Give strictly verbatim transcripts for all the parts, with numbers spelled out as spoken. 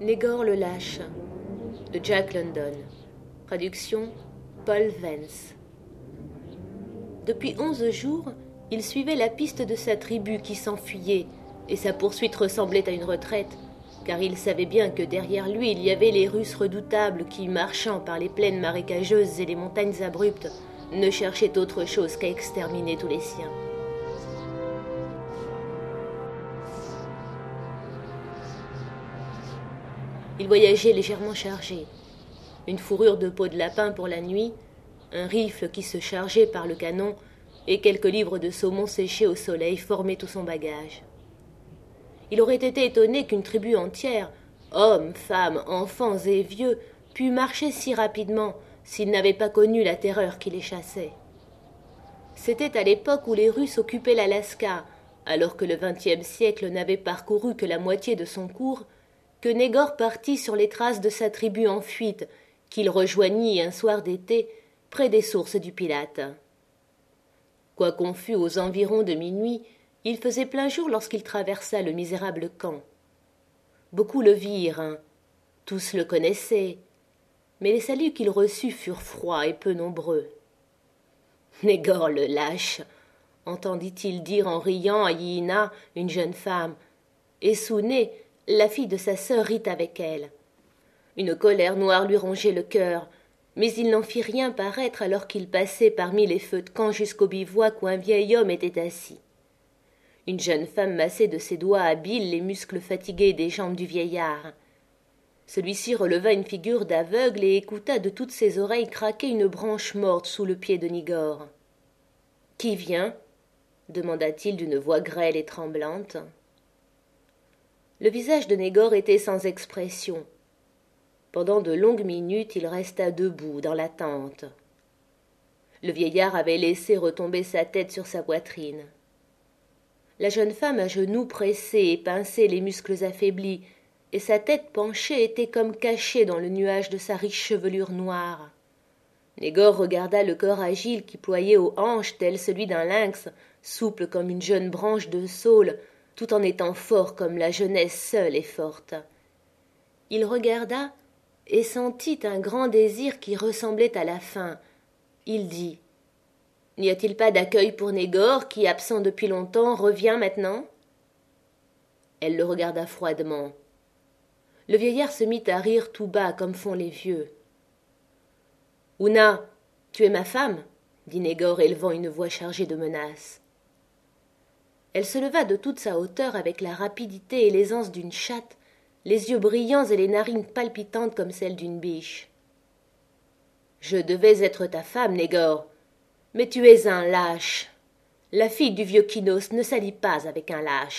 Négor le Lâche de Jack London. Traduction Paul Vance. Depuis onze jours, il suivait la piste de sa tribu qui s'enfuyait, et sa poursuite ressemblait à une retraite, car il savait bien que derrière lui il y avait les Russes redoutables qui, marchant par les plaines marécageuses et les montagnes abruptes, ne cherchaient autre chose qu'à exterminer tous les siens. Il voyageait légèrement chargé. Une fourrure de peau de lapin pour la nuit, un rifle qui se chargeait par le canon et quelques livres de saumon séchés au soleil formaient tout son bagage. Il aurait été étonné qu'une tribu entière, hommes, femmes, enfants et vieux, pût marcher si rapidement s'ils n'avaient pas connu la terreur qui les chassait. C'était à l'époque où les Russes occupaient l'Alaska, alors que le vingtième siècle n'avait parcouru que la moitié de son cours, que Négor partit sur les traces de sa tribu en fuite, qu'il rejoignit un soir d'été près des sources du Pilate. Quoiqu'on fût aux environs de minuit, il faisait plein jour lorsqu'il traversa le misérable camp. Beaucoup le virent, hein. Tous le connaissaient, mais les saluts qu'il reçut furent froids et peu nombreux. « Négor le Lâche !» entendit-il dire en riant à Yihina, une jeune femme, et Souné, la fille de sa sœur, rit avec elle. Une colère noire lui rongeait le cœur, mais il n'en fit rien paraître alors qu'il passait parmi les feux de camp jusqu'au bivouac où un vieil homme était assis. Une jeune femme massait de ses doigts habiles les muscles fatigués des jambes du vieillard. Celui-ci releva une figure d'aveugle et écouta de toutes ses oreilles craquer une branche morte sous le pied de Négor. « Qui vient ?» demanda-t-il d'une voix grêle et tremblante. Le visage de Négor était sans expression. Pendant de longues minutes, il resta debout dans l'attente. Le vieillard avait laissé retomber sa tête sur sa poitrine. La jeune femme à genoux pressait et pinçait les muscles affaiblis, et sa tête penchée était comme cachée dans le nuage de sa riche chevelure noire. Négor regarda le corps agile qui ployait aux hanches tel celui d'un lynx, souple comme une jeune branche de saule, tout en étant fort comme la jeunesse seule est forte. Il regarda et sentit un grand désir qui ressemblait à la faim. Il dit « N'y a-t-il pas d'accueil pour Négor, qui, absent depuis longtemps, revient maintenant ?» Elle le regarda froidement. Le vieillard se mit à rire tout bas, comme font les vieux. « Ouna, tu es ma femme ?» dit Négor, élevant une voix chargée de menaces. Elle se leva de toute sa hauteur avec la rapidité et l'aisance d'une chatte, les yeux brillants et les narines palpitantes comme celles d'une biche. « Je devais être ta femme, Négor, mais tu es un lâche. La fille du vieux Kinos ne s'allie pas avec un lâche. »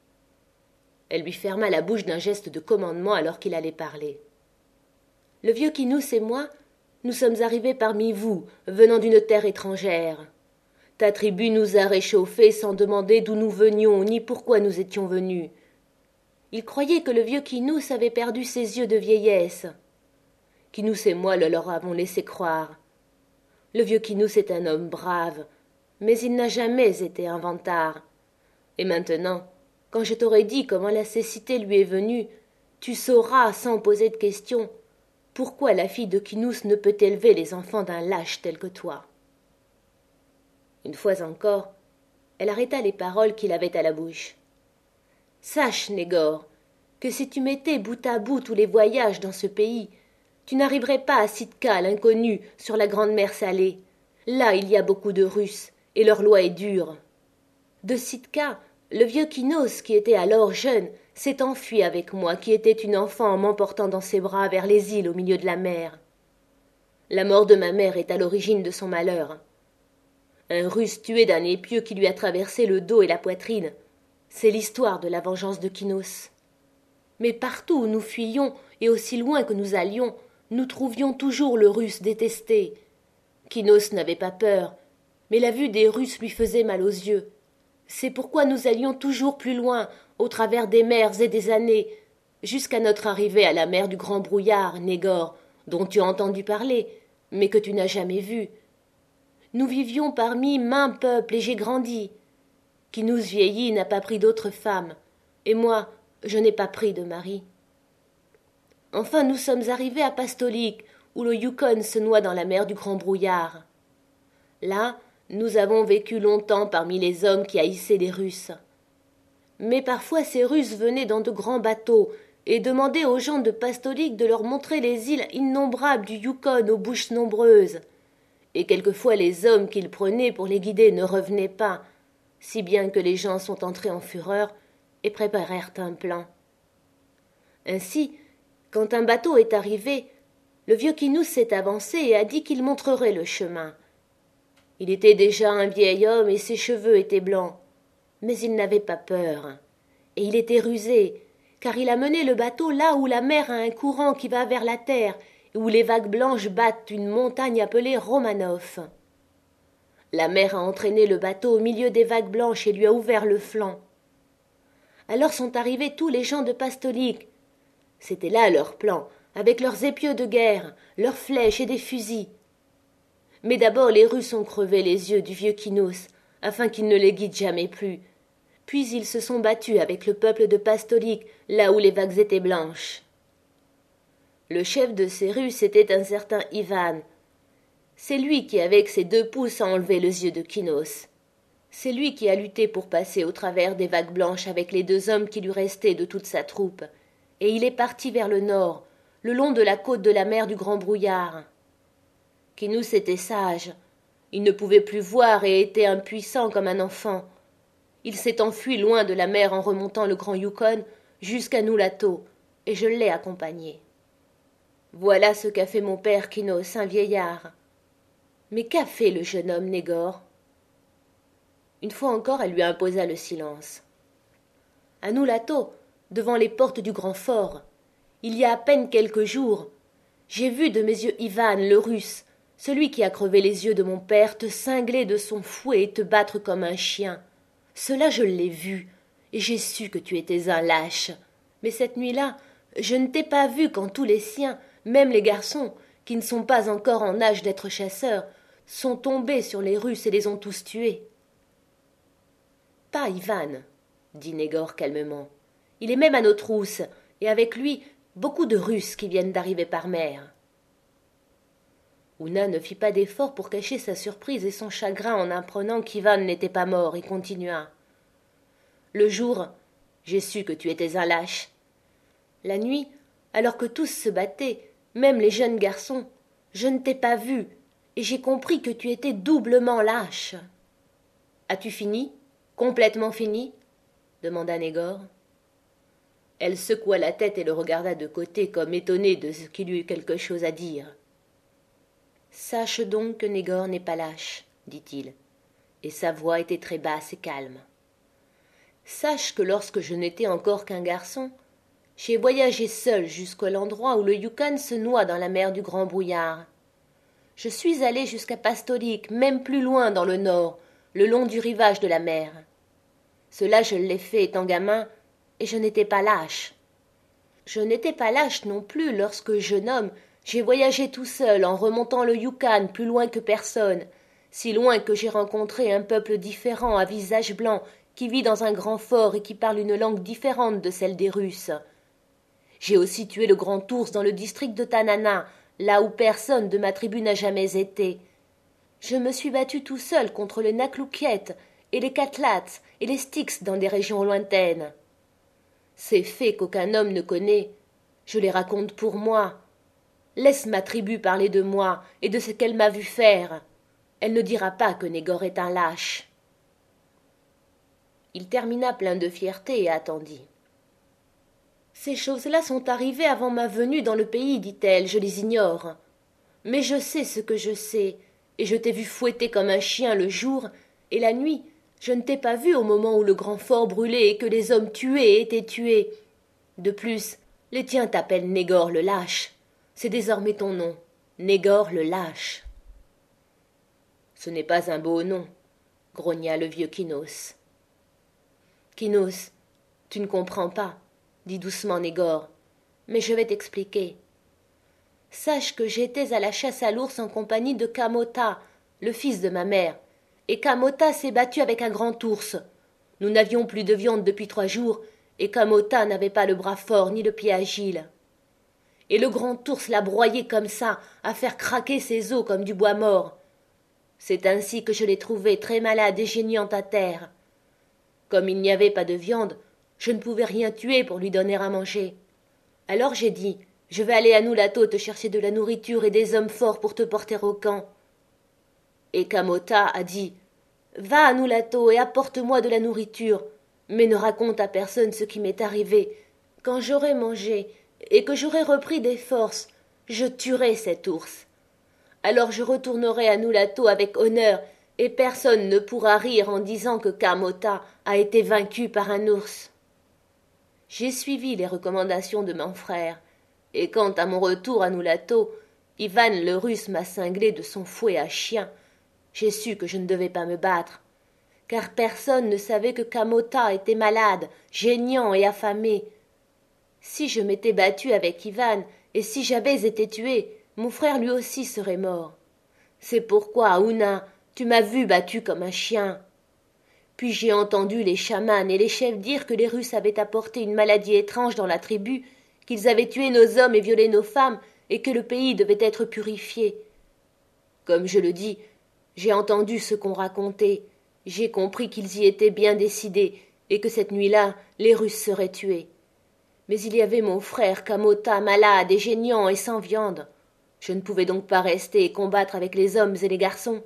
Elle lui ferma la bouche d'un geste de commandement alors qu'il allait parler. « Le vieux Kinos et moi, nous sommes arrivés parmi vous, venant d'une terre étrangère. Ta tribu nous a réchauffés sans demander d'où nous venions ni pourquoi nous étions venus. Ils croyaient que le vieux Kinos avait perdu ses yeux de vieillesse. Kinos et moi le leur avons laissé croire. Le vieux Kinos est un homme brave, mais il n'a jamais été un vantard. Et maintenant, quand je t'aurai dit comment la cécité lui est venue, tu sauras, sans poser de questions, pourquoi la fille de Kinos ne peut élever les enfants d'un lâche tel que toi. » Une fois encore, elle arrêta les paroles qu'il avait à la bouche. « Sache, Négor, que si tu mettais bout à bout tous les voyages dans ce pays, tu n'arriverais pas à Sitka, l'inconnu, sur la grande mer Salée. Là, il y a beaucoup de Russes, et leur loi est dure. De Sitka, le vieux Kinos, qui était alors jeune, s'est enfui avec moi, qui était une enfant, en m'emportant dans ses bras vers les îles au milieu de la mer. La mort de ma mère est à l'origine de son malheur. Un Russe tué d'un épieu qui lui a traversé le dos et la poitrine. C'est l'histoire de la vengeance de Kinos. Mais partout où nous fuyions, et aussi loin que nous allions, nous trouvions toujours le Russe détesté. Kinos n'avait pas peur, mais la vue des Russes lui faisait mal aux yeux. C'est pourquoi nous allions toujours plus loin, au travers des mers et des années, jusqu'à notre arrivée à la mer du Grand Brouillard, Négor, dont tu as entendu parler, mais que tu n'as jamais vu. Nous vivions parmi maints peuples et j'ai grandi. Kinos vieilli n'a pas pris d'autre femme, et moi, je n'ai pas pris de mari. Enfin nous sommes arrivés à Pastolik, où le Yukon se noie dans la mer du Grand Brouillard. Là, nous avons vécu longtemps parmi les hommes qui haïssaient les Russes. Mais parfois ces Russes venaient dans de grands bateaux et demandaient aux gens de Pastolik de leur montrer les îles innombrables du Yukon aux bouches nombreuses. Et quelquefois les hommes qu'ils prenaient pour les guider ne revenaient pas, si bien que les gens sont entrés en fureur et préparèrent un plan. Ainsi, quand un bateau est arrivé, le vieux Kinous s'est avancé et a dit qu'il montrerait le chemin. Il était déjà un vieil homme et ses cheveux étaient blancs, mais il n'avait pas peur, et il était rusé, car il a mené le bateau là où la mer a un courant qui va vers la terre et où les vagues blanches battent une montagne appelée Romanov. La mer a entraîné le bateau au milieu des vagues blanches et lui a ouvert le flanc. Alors sont arrivés tous les gens de Pastolik. C'était là leur plan, avec leurs épieux de guerre, leurs flèches et des fusils. Mais d'abord les Russes ont crevé les yeux du vieux Kinous, afin qu'il ne les guide jamais plus. Puis ils se sont battus avec le peuple de Pastolik, là où les vagues étaient blanches. Le chef de ces Russes était un certain Ivan. C'est lui qui, avec ses deux pouces, a enlevé les yeux de Kinous. C'est lui qui a lutté pour passer au travers des vagues blanches avec les deux hommes qui lui restaient de toute sa troupe, et il est parti vers le nord, le long de la côte de la mer du Grand Brouillard. Kinous était sage. Il ne pouvait plus voir et était impuissant comme un enfant. Il s'est enfui loin de la mer en remontant le grand Yukon jusqu'à Nulato, et je l'ai accompagné. Voilà ce qu'a fait mon père Kinous, un vieillard. Mais qu'a fait le jeune homme Négor? Une fois encore, elle lui imposa le silence. À Nulato, devant les portes du grand fort, il y a à peine quelques jours, j'ai vu de mes yeux Ivan, le Russe, celui qui a crevé les yeux de mon père, te cingler de son fouet et te battre comme un chien. Cela je l'ai vu, et j'ai su que tu étais un lâche. Mais cette nuit-là, je ne t'ai pas vu quand tous les siens, même les garçons, qui ne sont pas encore en âge d'être chasseurs, sont tombés sur les Russes et les ont tous tués. Pas Ivan, dit Négor calmement. Il est même à nos trousses, et avec lui beaucoup de Russes qui viennent d'arriver par mer. Ouna ne fit pas d'effort pour cacher sa surprise et son chagrin en apprenant qu'Ivan n'était pas mort et continua. Le jour, j'ai su que tu étais un lâche. La nuit, alors que tous se battaient, même les jeunes garçons, je ne t'ai pas vu, et j'ai compris que tu étais doublement lâche. As-tu fini? Complètement fini? Demanda Négor. Elle secoua la tête et le regarda de côté comme étonnée de ce qu'il eût quelque chose à dire. Sache donc que Négor n'est pas lâche, dit-il, et sa voix était très basse et calme. Sache que lorsque je n'étais encore qu'un garçon, j'ai voyagé seul jusqu'à l'endroit où le Yukon se noie dans la mer du Grand Brouillard. Je suis allé jusqu'à Pastolik, même plus loin dans le nord, le long du rivage de la mer. Cela je l'ai fait étant gamin, et je n'étais pas lâche. Je n'étais pas lâche non plus lorsque, jeune homme, j'ai voyagé tout seul en remontant le Yukon plus loin que personne, si loin que j'ai rencontré un peuple différent à visage blanc qui vit dans un grand fort et qui parle une langue différente de celle des Russes. J'ai aussi tué le grand ours dans le district de Tanana, là où personne de ma tribu n'a jamais été. Je me suis battu tout seul contre les Nakloukiet et les Katlats et les Styx dans des régions lointaines. Ces faits qu'aucun homme ne connaît, je les raconte pour moi. Laisse ma tribu parler de moi et de ce qu'elle m'a vu faire. Elle ne dira pas que Négor est un lâche. Il termina plein de fierté et attendit. Ces choses-là sont arrivées avant ma venue dans le pays, dit-elle, je les ignore. Mais je sais ce que je sais, et je t'ai vu fouetter comme un chien le jour, et la nuit, je ne t'ai pas vu au moment où le grand fort brûlait et que les hommes tués étaient tués. De plus, les tiens t'appellent Négor le lâche. C'est désormais ton nom, Négor le lâche. Ce n'est pas un beau nom, grogna le vieux Kinous. Kinous, tu ne comprends pas, dit doucement Négor, mais je vais t'expliquer. Sache que j'étais à la chasse à l'ours en compagnie de Kamota, le fils de ma mère, et Kamota s'est battu avec un grand ours. Nous n'avions plus de viande depuis trois jours, et Kamota n'avait pas le bras fort ni le pied agile. et le grand ours l'a broyé comme ça, à faire craquer ses os comme du bois mort. C'est ainsi que je l'ai trouvé très malade et geignant à terre. Comme il n'y avait pas de viande, je ne pouvais rien tuer pour lui donner à manger. Alors j'ai dit, je vais aller à Nulato te chercher de la nourriture et des hommes forts pour te porter au camp. Et Kamota a dit, va à Nulato et apporte-moi de la nourriture, mais ne raconte à personne ce qui m'est arrivé. Quand j'aurai mangé et que j'aurai repris des forces, je tuerai cet ours. Alors je retournerai à Nulato avec honneur, et personne ne pourra rire en disant que Kamota a été vaincu par un ours. J'ai suivi les recommandations de mon frère, et quand à mon retour à Nulato, Ivan le Russe m'a cinglé de son fouet à chien, j'ai su que je ne devais pas me battre, car personne ne savait que Kamota était malade, geignant et affamé. Si je m'étais battu avec Ivan, et si j'avais été tué, mon frère lui aussi serait mort. C'est pourquoi, Ouna, tu m'as vu battu comme un chien. Puis j'ai entendu les chamans et les chefs dire que les Russes avaient apporté une maladie étrange dans la tribu, qu'ils avaient tué nos hommes et violé nos femmes, et que le pays devait être purifié. Comme je le dis, j'ai entendu ce qu'on racontait, j'ai compris qu'ils y étaient bien décidés, et que cette nuit-là, les Russes seraient tués. Mais il y avait mon frère Kamota, malade et geignant et sans viande. Je ne pouvais donc pas rester et combattre avec les hommes et les garçons.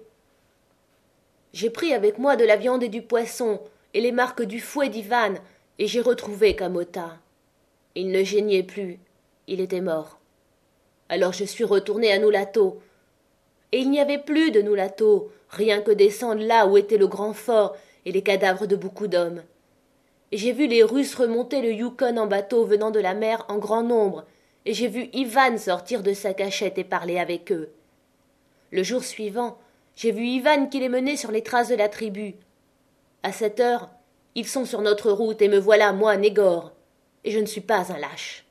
J'ai pris avec moi de la viande et du poisson, et les marques du fouet d'Ivan, et j'ai retrouvé Kamota. Il ne geignait plus, il était mort. Alors je suis retourné à Nulato. Et il n'y avait plus de Nulato, rien que descendre là où était le grand fort et les cadavres de beaucoup d'hommes. Et j'ai vu les Russes remonter le Yukon en bateau venant de la mer en grand nombre, et j'ai vu Ivan sortir de sa cachette et parler avec eux. Le jour suivant, j'ai vu Ivan qui les menait sur les traces de la tribu. À cette heure, ils sont sur notre route et me voilà, moi, Négor, et je ne suis pas un lâche.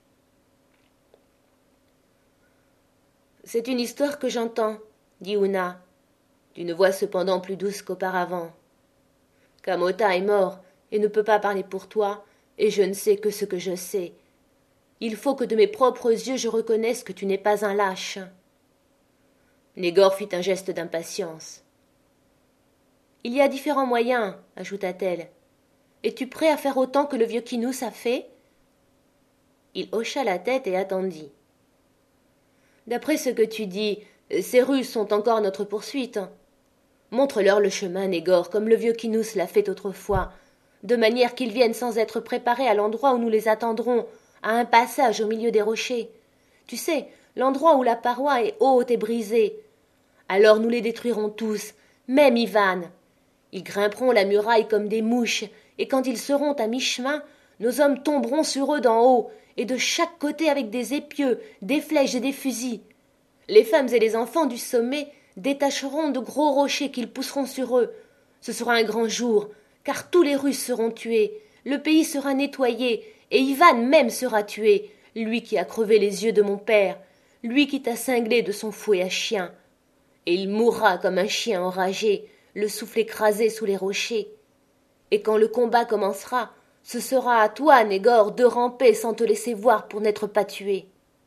C'est une histoire que j'entends, dit Ouna, d'une voix cependant plus douce qu'auparavant. Kamota est mort et ne peut pas parler pour toi, et je ne sais que ce que je sais. Il faut que de mes propres yeux je reconnaisse que tu n'es pas un lâche. Négor fit un geste d'impatience. Il y a différents moyens, ajouta-t-elle. Es-tu prêt à faire autant que le vieux Kinous a fait? Il hocha la tête et attendit. D'après ce que tu dis, ces Russes sont encore à notre poursuite. Montre-leur le chemin, Négor, comme le vieux Kinous l'a fait autrefois, de manière qu'ils viennent sans être préparés à l'endroit où nous les attendrons, à un passage au milieu des rochers. Tu sais, l'endroit où la paroi est haute et brisée. Alors nous les détruirons tous, même Ivan. Ils grimperont la muraille comme des mouches, et quand ils seront à mi-chemin, nos hommes tomberont sur eux d'en haut, et de chaque côté avec des épieux, des flèches et des fusils. Les femmes et les enfants du sommet détacheront de gros rochers qu'ils pousseront sur eux. Ce sera un grand jour, car tous les Russes seront tués, le pays sera nettoyé, et Ivan même sera tué, lui qui a crevé les yeux de mon père, lui qui t'a cinglé de son fouet à chien. Et il mourra comme un chien enragé, le souffle écrasé sous les rochers. Et quand le combat commencera, ce sera à toi, Négor, de ramper sans te laisser voir pour n'être pas tué.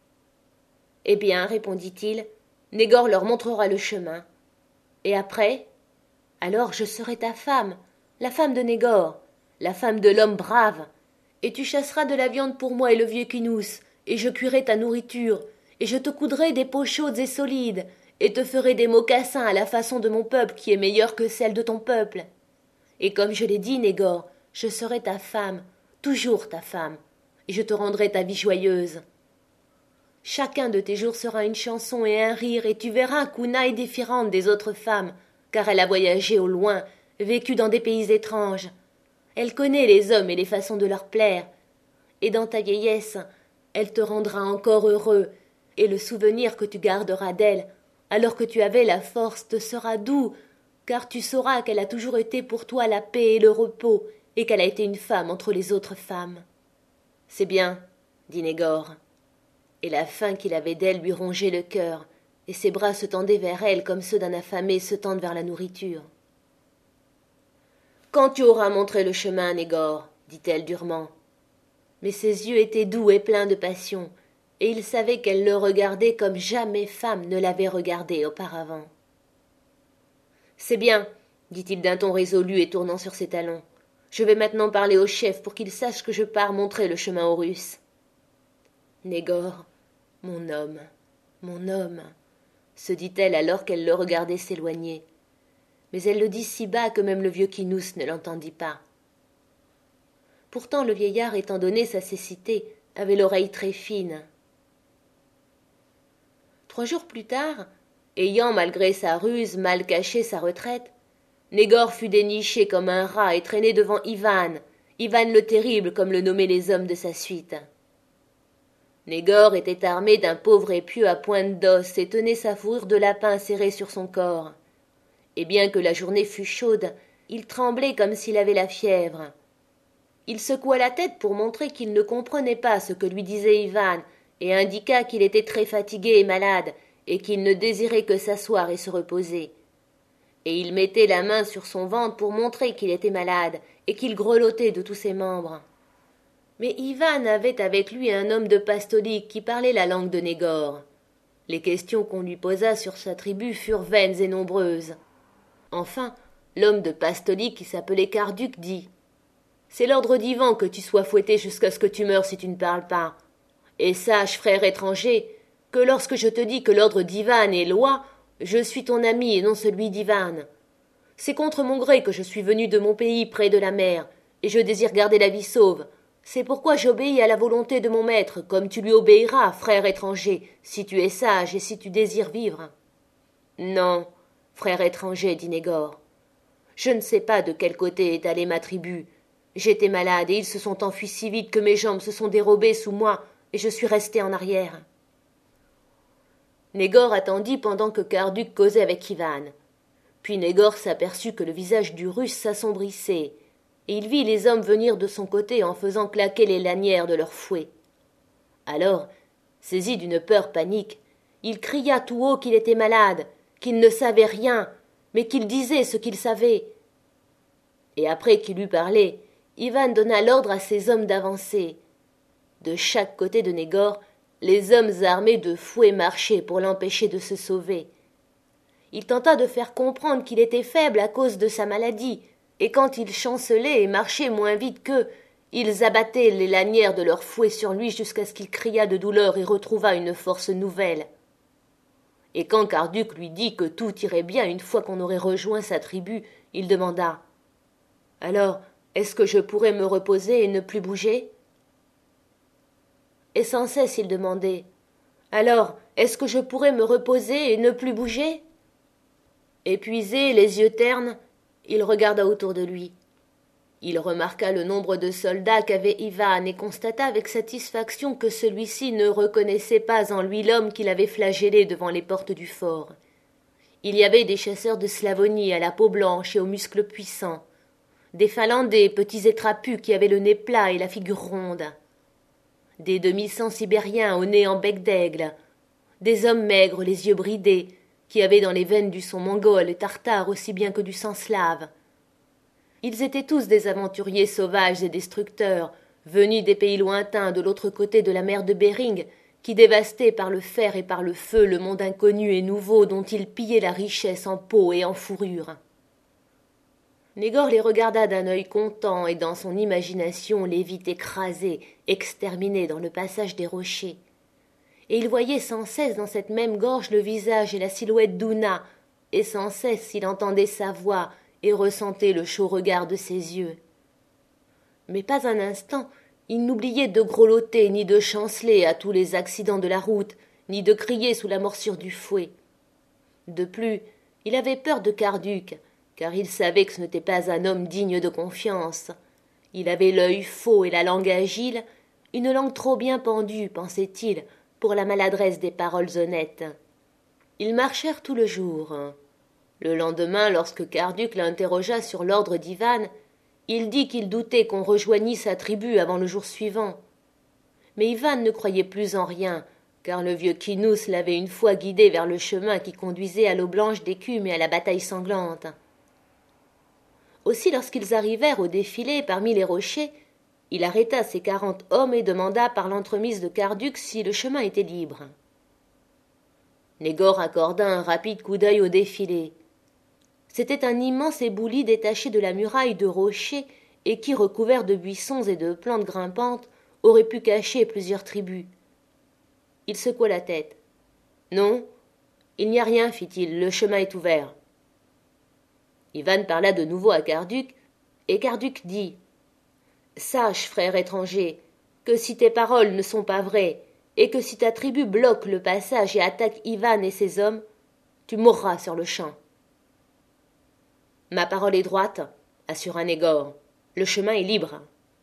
Eh bien, répondit-il, Négor leur montrera le chemin. Et après? Alors je serai ta femme, la femme de Négor, la femme de l'homme brave, et tu chasseras de la viande pour moi et le vieux Kinous, et je cuirai ta nourriture, et je te coudrai des peaux chaudes et solides, et te ferai des mocassins à la façon de mon peuple qui est meilleure que celle de ton peuple. Et comme je l'ai dit, Négor, je serai ta femme, toujours ta femme, et je te rendrai ta vie joyeuse. Chacun de tes jours sera une chanson et un rire, et tu verras qu'Ouna est différente des autres femmes, car elle a voyagé au loin, vécu dans des pays étranges. Elle connaît les hommes et les façons de leur plaire, et dans ta vieillesse, elle te rendra encore heureux, et le souvenir que tu garderas d'elle, alors que tu avais la force, te sera doux, car tu sauras qu'elle a toujours été pour toi la paix et le repos, et qu'elle a été une femme entre les autres femmes. C'est bien, dit Négor. Et la faim qu'il avait d'elle lui rongeait le cœur, et ses bras se tendaient vers elle comme ceux d'un affamé se tendent vers la nourriture. Quand tu auras montré le chemin, Négor, dit-elle durement. Mais ses yeux étaient doux et pleins de passion, et il savait qu'elle le regardait comme jamais femme ne l'avait regardé auparavant. « C'est bien, dit-il d'un ton résolu et tournant sur ses talons. Je vais maintenant parler au chef pour qu'il sache que je pars montrer le chemin aux Russes. Négor, mon homme, mon homme, se dit-elle alors qu'elle le regardait s'éloigner. Mais elle le dit si bas que même le vieux Kinous ne l'entendit pas. Pourtant le vieillard, étant donné sa cécité, avait l'oreille très fine. Trois jours plus tard, ayant, malgré sa ruse, mal caché sa retraite, Négor fut déniché comme un rat et traîné devant Ivan, Ivan le Terrible, comme le nommaient les hommes de sa suite. Négor était armé d'un pauvre épieu à pointe d'os et tenait sa fourrure de lapin serrée sur son corps. Et bien que la journée fût chaude, il tremblait comme s'il avait la fièvre. Il secoua la tête pour montrer qu'il ne comprenait pas ce que lui disait Ivan et indiqua qu'il était très fatigué et malade et qu'il ne désirait que s'asseoir et se reposer. Et il mettait la main sur son ventre pour montrer qu'il était malade et qu'il grelottait de tous ses membres. Mais Ivan avait avec lui un homme de Pastolik qui parlait la langue de Négor. Les questions qu'on lui posa sur sa tribu furent vaines et nombreuses. Enfin, l'homme de Pastolik, qui s'appelait Karduk, dit « C'est l'ordre d'Ivan que tu sois fouetté jusqu'à ce que tu meures si tu ne parles pas. Et sache, frère étranger, que lorsque je te dis que l'ordre d'Ivan est loi, je suis ton ami et non celui d'Ivan. C'est contre mon gré que je suis venu de mon pays près de la mer, et je désire garder la vie sauve. C'est pourquoi j'obéis à la volonté de mon maître, comme tu lui obéiras, frère étranger, si tu es sage et si tu désires vivre. »« Non, frère étranger, dit Négor. Je ne sais pas de quel côté est allée ma tribu. J'étais malade et ils se sont enfuis si vite que mes jambes se sont dérobées sous moi et je suis resté en arrière. » Négor attendit pendant que Karduk causait avec Ivan. Puis Négor s'aperçut que le visage du Russe s'assombrissait, et il vit les hommes venir de son côté en faisant claquer les lanières de leurs fouets. Alors, saisi d'une peur panique, il cria tout haut qu'il était malade, qu'il ne savait rien, mais qu'il disait ce qu'il savait. Et après qu'il eut parlé, Ivan donna l'ordre à ses hommes d'avancer. De chaque côté de Négor, les hommes armés de fouets marchaient pour l'empêcher de se sauver. Il tenta de faire comprendre qu'il était faible à cause de sa maladie, et quand il chancelait et marchait moins vite qu'eux, ils abattaient les lanières de leurs fouets sur lui jusqu'à ce qu'il criât de douleur et retrouvât une force nouvelle. Et quand Karduk lui dit que tout irait bien une fois qu'on aurait rejoint sa tribu, il demanda « Alors, est-ce que je pourrais me reposer et ne plus bouger ?» Et sans cesse il demandait « Alors, est-ce que je pourrais me reposer et ne plus bouger ?» Épuisé, les yeux ternes, il regarda autour de lui. Il remarqua le nombre de soldats qu'avait Ivan et constata avec satisfaction que celui-ci ne reconnaissait pas en lui l'homme qu'il avait flagellé devant les portes du fort. Il y avait des chasseurs de Slavonie à la peau blanche et aux muscles puissants, des Finlandais petits et trapus qui avaient le nez plat et la figure ronde, des demi-cents sibériens au nez en bec d'aigle, des hommes maigres, les yeux bridés, qui avaient dans les veines du sang mongol et tartare aussi bien que du sang slave. Ils étaient tous des aventuriers sauvages et destructeurs, venus des pays lointains de l'autre côté de la mer de Bering, qui dévastaient par le fer et par le feu le monde inconnu et nouveau dont ils pillaient la richesse en peau et en fourrure. Négor les regarda d'un œil content et dans son imagination les vit écrasés, exterminés dans le passage des rochers. Et il voyait sans cesse dans cette même gorge le visage et la silhouette d'Ouna, et sans cesse il entendait sa voix et ressentait le chaud regard de ses yeux. Mais pas un instant il n'oubliait de grelotter ni de chanceler à tous les accidents de la route, ni de crier sous la morsure du fouet. De plus, il avait peur de Karduk, car il savait que ce n'était pas un homme digne de confiance. Il avait l'œil faux et la langue agile, une langue trop bien pendue, pensait-il, pour la maladresse des paroles honnêtes. Ils marchèrent tout le jour. Le lendemain, lorsque Karduk l'interrogea sur l'ordre d'Ivan, il dit qu'il doutait qu'on rejoignît sa tribu avant le jour suivant. Mais Ivan ne croyait plus en rien, car le vieux Kinous l'avait une fois guidé vers le chemin qui conduisait à l'eau blanche d'écume et à la bataille sanglante. Aussi, lorsqu'ils arrivèrent au défilé parmi les rochers, Il arrêta ses quarante hommes et demanda par l'entremise de Karduk si le chemin était libre. Négor accorda un rapide coup d'œil au défilé. C'était un immense éboulis détaché de la muraille de rochers et qui, recouvert de buissons et de plantes grimpantes, aurait pu cacher plusieurs tribus. Il secoua la tête. « Non, il n'y a rien, fit-il, le chemin est ouvert. » Ivan parla de nouveau à Karduk, et Karduk dit « Sache, frère étranger, que si tes paroles ne sont pas vraies, et que si ta tribu bloque le passage et attaque Ivan et ses hommes, tu mourras sur le champ. » « Ma parole est droite, assura Négor. Le chemin est libre. »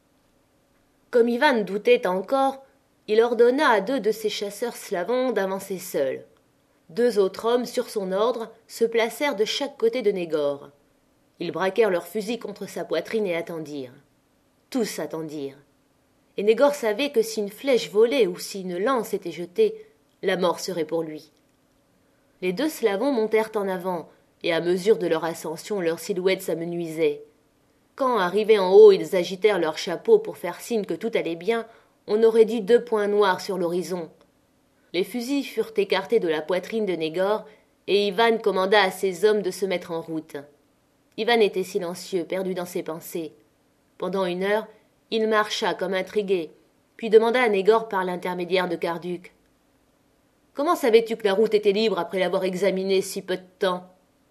Comme Ivan doutait encore, il ordonna à deux de ses chasseurs slavons d'avancer seuls. Deux autres hommes, sur son ordre, se placèrent de chaque côté de Négor. Ils braquèrent leurs fusils contre sa poitrine et attendirent. Tous attendirent. Et Négor savait que si une flèche volait ou si une lance était jetée, la mort serait pour lui. Les deux slavons montèrent en avant, et à mesure de leur ascension, leurs silhouettes s'amenuisaient. Quand, arrivés en haut, ils agitèrent leurs chapeaux pour faire signe que tout allait bien, on aurait dit deux points noirs sur l'horizon. Les fusils furent écartés de la poitrine de Négor, et Ivan commanda à ses hommes de se mettre en route. Ivan était silencieux, perdu dans ses pensées. Pendant une heure, il marcha comme intrigué, puis demanda à Négor par l'intermédiaire de Karduk. « Comment savais-tu que la route était libre après l'avoir examinée si peu de temps ?»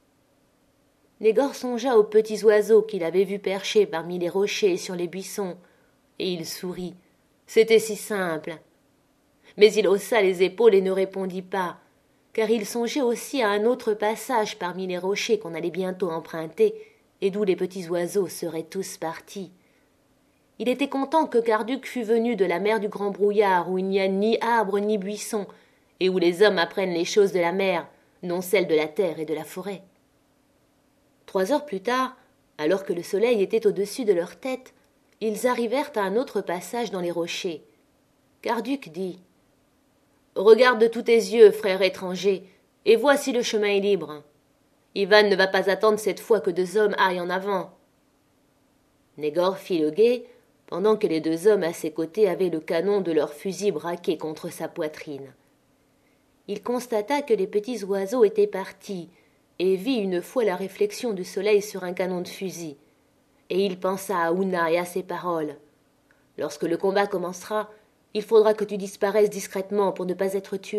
Négor songea aux petits oiseaux qu'il avait vus perchés parmi les rochers et sur les buissons, et il sourit. C'était si simple. Mais il haussa les épaules et ne répondit pas, car il songeait aussi à un autre passage parmi les rochers qu'on allait bientôt emprunter et d'où les petits oiseaux seraient tous partis. Il était content que Karduk fût venu de la mer du Grand Brouillard, où il n'y a ni arbre ni buisson, et où les hommes apprennent les choses de la mer, non celles de la terre et de la forêt. Trois heures plus tard, alors que le soleil était au-dessus de leur tête, ils arrivèrent à un autre passage dans les rochers. Karduk dit « Regarde de tous tes yeux, frère étranger, et vois si le chemin est libre. Ivan ne va pas attendre cette fois que deux hommes aillent en avant. » Négor fit le guet, pendant que les deux hommes à ses côtés avaient le canon de leur fusil braqué contre sa poitrine. Il constata que les petits oiseaux étaient partis, et vit une fois la réflexion du soleil sur un canon de fusil. Et il pensa à Ouna et à ses paroles. « Lorsque le combat commencera, il faudra que tu disparaisses discrètement pour ne pas être tué. »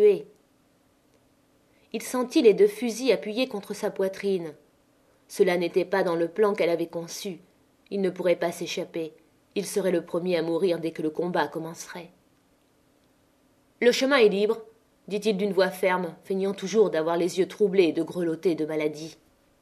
Il sentit les deux fusils appuyés contre sa poitrine. Cela n'était pas dans le plan qu'elle avait conçu. Il ne pourrait pas s'échapper. Il serait le premier à mourir dès que le combat commencerait. « Le chemin est libre, » dit-il d'une voix ferme, feignant toujours d'avoir les yeux troublés et de grelotter de maladie.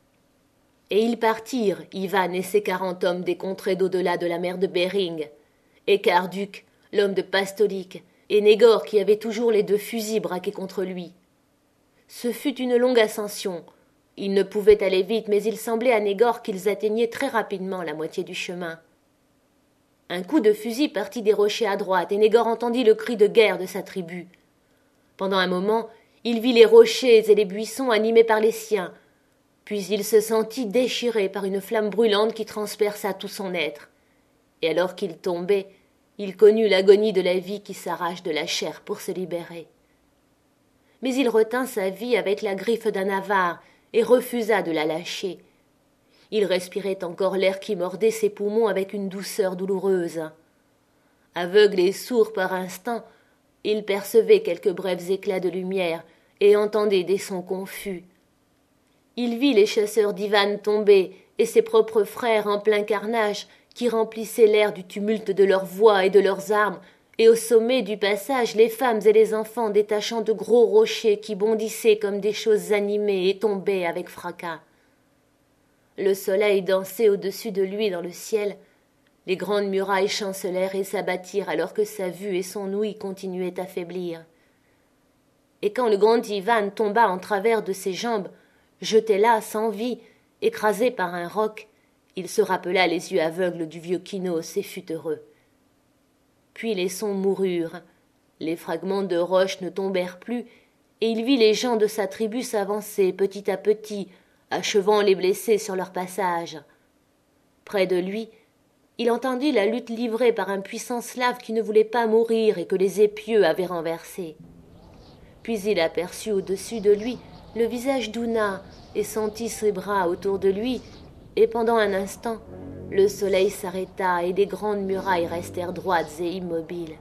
Et ils partirent, Ivan et ses quarante hommes des contrées d'au-delà de la mer de Bering, et Karduk, l'homme de Pastolik, et Négor qui avait toujours les deux fusils braqués contre lui. Ce fut une longue ascension. Ils ne pouvaient aller vite, mais il semblait à Négor qu'ils atteignaient très rapidement la moitié du chemin. Un coup de fusil partit des rochers à droite, et Négor entendit le cri de guerre de sa tribu. Pendant un moment, il vit les rochers et les buissons animés par les siens, puis il se sentit déchiré par une flamme brûlante qui transperça tout son être. Et alors qu'il tombait, il connut l'agonie de la vie qui s'arrache de la chair pour se libérer. Mais il retint sa vie avec la griffe d'un avare et refusa de la lâcher. Il respirait encore l'air qui mordait ses poumons avec une douceur douloureuse. Aveugle et sourd par instant, il percevait quelques brefs éclats de lumière et entendait des sons confus. Il vit les chasseurs d'Ivan tomber et ses propres frères en plein carnage qui remplissaient l'air du tumulte de leurs voix et de leurs armes, et au sommet du passage les femmes et les enfants détachant de gros rochers qui bondissaient comme des choses animées et tombaient avec fracas. Le soleil dansait au-dessus de lui dans le ciel. Les grandes murailles chancelèrent et s'abattirent alors que sa vue et son ouïe continuaient à faiblir. Et quand le grand Ivan tomba en travers de ses jambes, jeté là sans vie, écrasé par un roc, il se rappela les yeux aveugles du vieux Kinos et fut heureux. Puis les sons moururent, les fragments de roches ne tombèrent plus, et il vit les gens de sa tribu s'avancer petit à petit, achevant les blessés sur leur passage. Près de lui, il entendit la lutte livrée par un puissant slave qui ne voulait pas mourir et que les épieux avaient renversé. Puis il aperçut au-dessus de lui le visage d'Ouna et sentit ses bras autour de lui, et pendant un instant, le soleil s'arrêta et des grandes murailles restèrent droites et immobiles.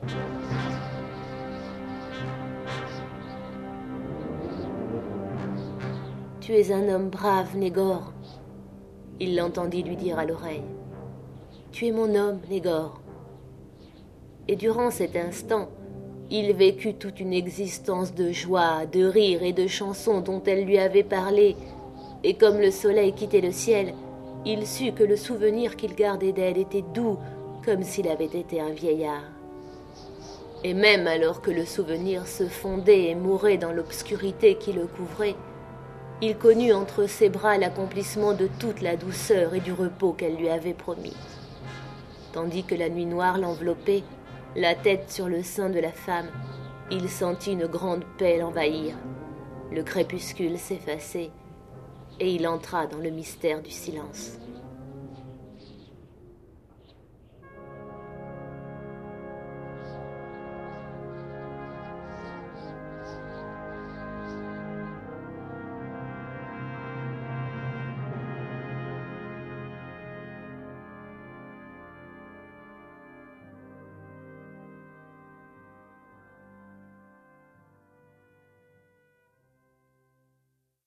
« Tu es un homme brave, Négor. » Il l'entendit lui dire à l'oreille. « Tu es mon homme, Négor. » Et durant cet instant, il vécut toute une existence de joie, de rire et de chansons dont elle lui avait parlé, et comme le soleil quittait le ciel, il sut que le souvenir qu'il gardait d'elle était doux, comme s'il avait été un vieillard. Et même alors que le souvenir se fondait et mourait dans l'obscurité qui le couvrait, il connut entre ses bras l'accomplissement de toute la douceur et du repos qu'elle lui avait promis. Tandis que la nuit noire l'enveloppait, la tête sur le sein de la femme, il sentit une grande paix l'envahir. Le crépuscule s'effaçait, et il entra dans le mystère du silence.